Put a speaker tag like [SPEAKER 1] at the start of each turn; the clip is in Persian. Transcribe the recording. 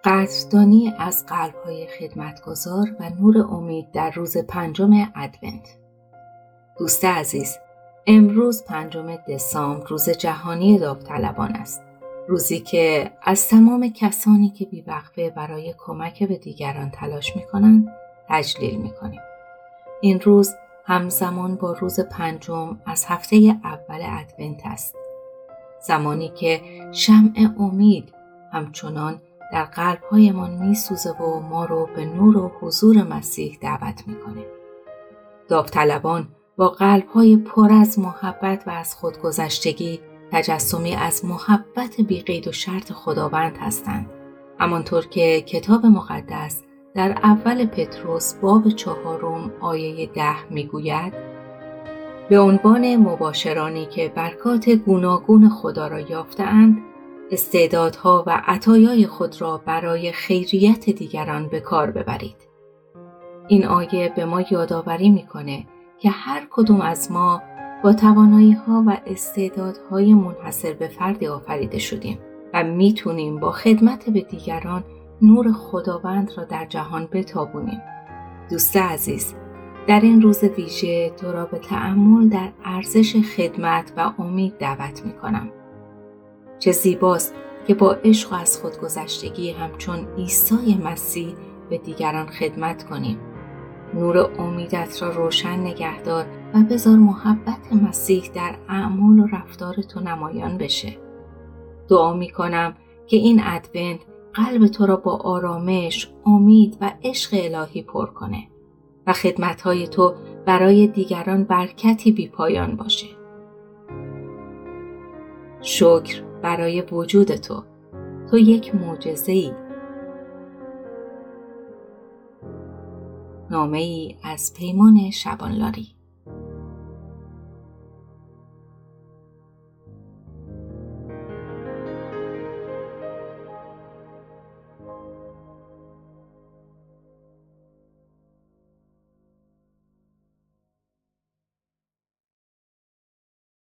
[SPEAKER 1] قدردانی از قلب‌های خدمتگزار و نور امید در روز 5 ادونت. دوست عزیز، امروز 5 دسامبر روز جهانی داوطلبان است. روزی که از تمام کسانی که بی‌وقفه برای کمک به دیگران تلاش می‌کنند تجلیل می‌کنیم. این روز همزمان با روز 5 از هفته اول ادونت است. زمانی که شمع امید همچنان در قلب‌هایمان می‌سوزه و ما رو به نور و حضور مسیح دعوت می‌کنه. داوطلبان با قلب‌های پر از محبت و از خودگذشتگی تجسمی از محبت بی‌قید و شرط خداوند هستند. همانطور که کتاب مقدس در اول پتروس باب 4 آیه 10 می‌گوید: به عنوان مباشرانی که برکات گوناگون خدا را یافته‌اند، استعدادها و عطایای خود را برای خیریت دیگران به کار ببرید. این آیه به ما یادآوری می‌کنه که هر کدوم از ما با توانایی‌ها و استعدادهای منحصر به فردی آفریده شدیم و می‌تونیم با خدمت به دیگران نور خداوند را در جهان بتابونیم. دوست عزیز، در این روز ویژه تو را به تأمل در ارزش خدمت و امید دعوت می‌کنم. چه زیباست که با عشق و از خودگذشتگی همچون عیسی مسیح به دیگران خدمت کنیم. نور امیدت را روشن نگه دار و بذار محبت مسیح در اعمال و رفتار تو نمایان بشه. دعا می‌کنم که این ادونت قلب تو را با آرامش، امید و عشق الهی پر کنه و خدمت‌های تو برای دیگران برکتی بی‌پایان باشه. شکر برای وجود تو. تو یک معجزه‌ای. نامه‌ای از پیمان شبانلاری.